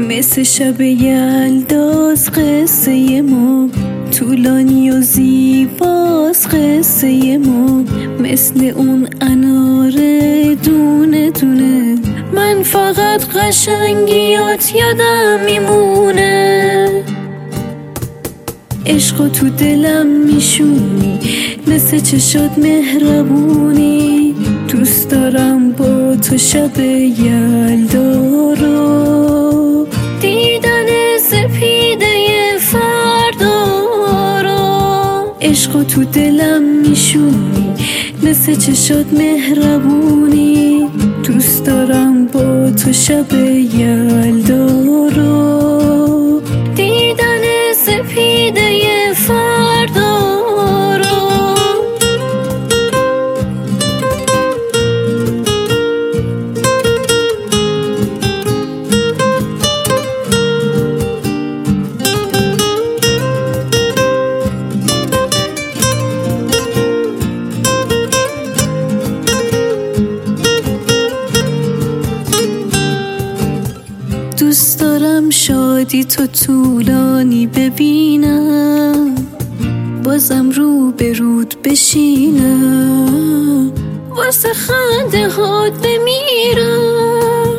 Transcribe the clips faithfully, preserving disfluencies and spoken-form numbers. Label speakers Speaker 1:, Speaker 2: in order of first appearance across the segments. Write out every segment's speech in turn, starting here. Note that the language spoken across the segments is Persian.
Speaker 1: مثل شب یلداز قصه ما، طولانی و زیباز قصه ما، مثل اون انار دونه دونه. من فقط قشنگیات یادم میمونه، عشقو تو دلم میشونی، مثل چشات مهربونی. دوست دارم با تو شب یلدا رو، دیدن سپیده فردا رو. عشقو تو دلم میشونی، مثل چشات مهربونی. دوست دارم با تو شب یلدا رو، دیدن سپیده فردا رو. دوست دارم شادی تو طولانی ببینم، بازم رو به رود بشینم، واسه خنده هات بمیرم.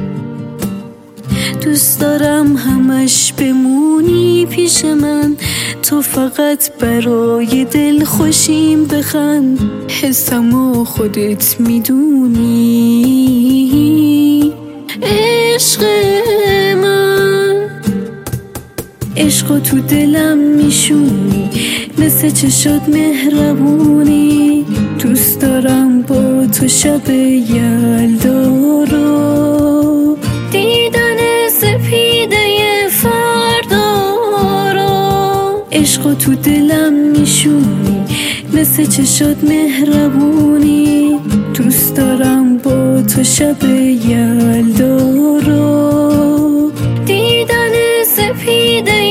Speaker 1: دوست دارم همش بمونی پیش من، تو فقط برای دل خوشیم بخند. حسمو خودت میدونی، عشق من. عشقو تو دلم میشونی، مثل چشات مهربونی. دوست دارم با تو شب یلدا رو، دیدن سپیده فردا رو. عشقو تو دلم میشونی، مثل چشات مهربونی. دوست دارم با تو شب یلدا رو، دیدن سپیده